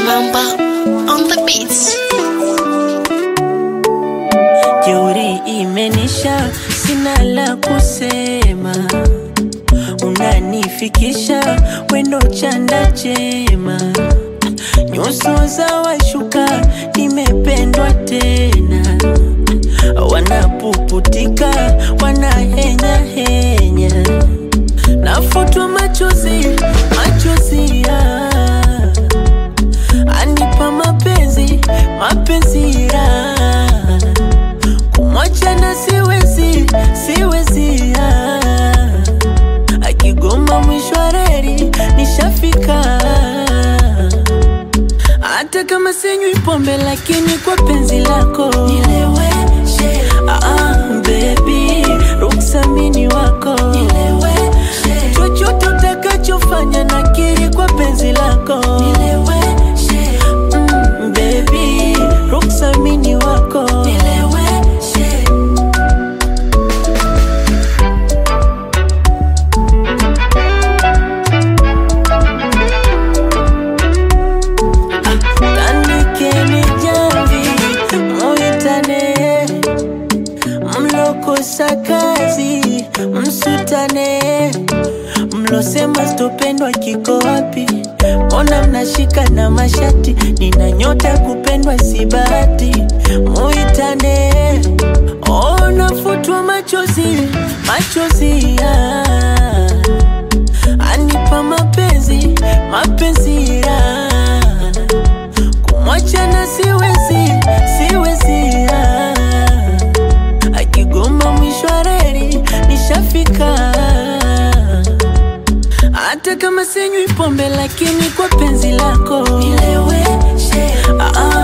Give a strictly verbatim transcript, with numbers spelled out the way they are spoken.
Mamba on the beats. Jeuri imenisha, sina la kusema. Unanifikisha, wendo chanda chema. Nyuso za washuka, nimependwa tena. Wanapuputika, wanahenya henya. Nafutwa machozi, machozi ya anipa mapenzi, mapenzi ya kumwacha na siwezi, siwezi ya akigoma mwisho wa reli, nishafika. Hata kama sinywi pombe lakini kwa penzi lako nileweshe. Ah, baby, ruksa mini wako nileweshe. Chochote utakachofanya nakiri kwa penzi lako nileweshe. Mm, baby, ruksa mini wako nileweshe. Tandikeni jamvi, muitane. Mlokosa kazi, msutane. Mlosema sitopendwa kiko wapi? Mbona mnashika na mashati? Nina nyota kupendwa si bahati. Muitane. Oh, nafutwa machozi, machozi ya anipa mapenzi, mapenzi ya kumwacha na siwezi, siwezi ya akigoma mwisho wa reli, nishafika. Hata kama sinywi pombe lakini kwa penzi lako nileweshe. Ah,